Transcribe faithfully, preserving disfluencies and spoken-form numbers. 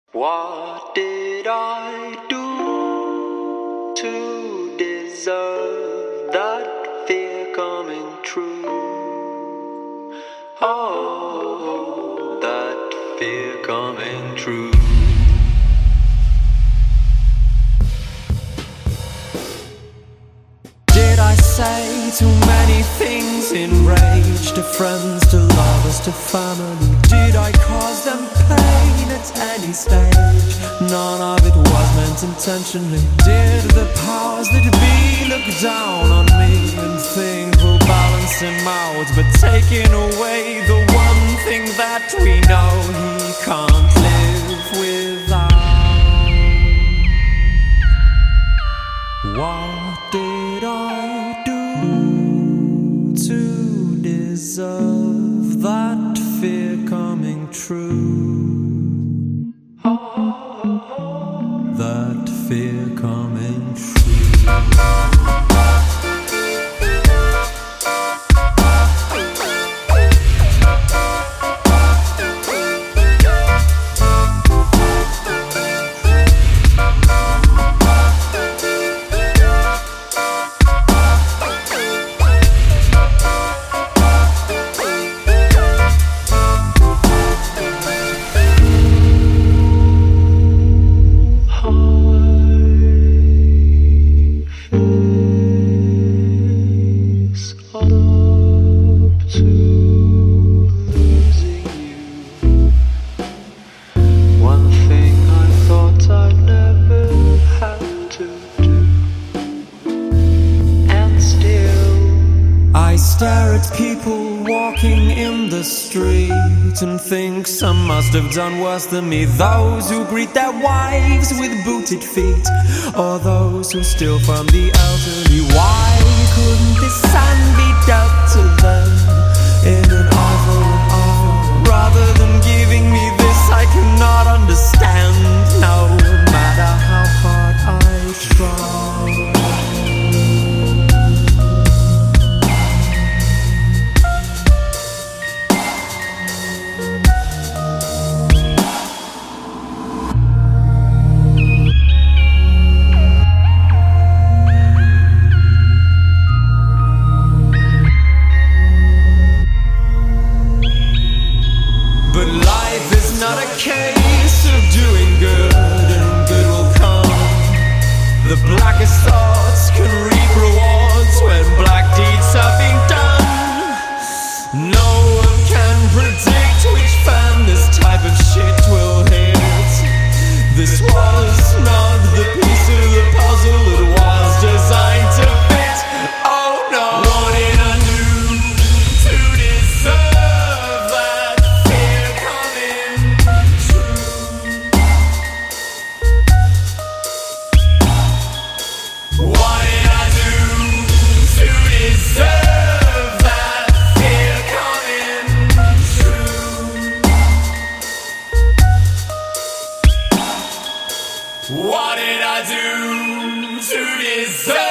What did I do to deserve that fear coming true? Oh, that fear coming true. Did I say too many things, enraged to friends, to lovers, to family? Did I cause them pain at any stage? None of it was meant intentionally. Did the powers that be look down on me and think we'll balance him out, but taking away the one thing that we know he can't live without? What did I do to deserve that fear coming true? That fear coming true. I stare at people walking in the street and think some must have done worse than me. Those who greet their wives with booted feet, or those who steal from the elderly. Why couldn't this sand be dealt to them in an eye for an eye, rather than giving me this I cannot understand, no matter how hard I try? Not a case of doing good and good will come. The blackest thoughts can reap rewards when black deeds have been done. No one can predict which fan this type of shit will hit. This was not the piece of the puzzle that was designed to fit. Oh no. What did I do to deserve that fear coming? What did I do to deserve that fear coming true? What did I do to deserve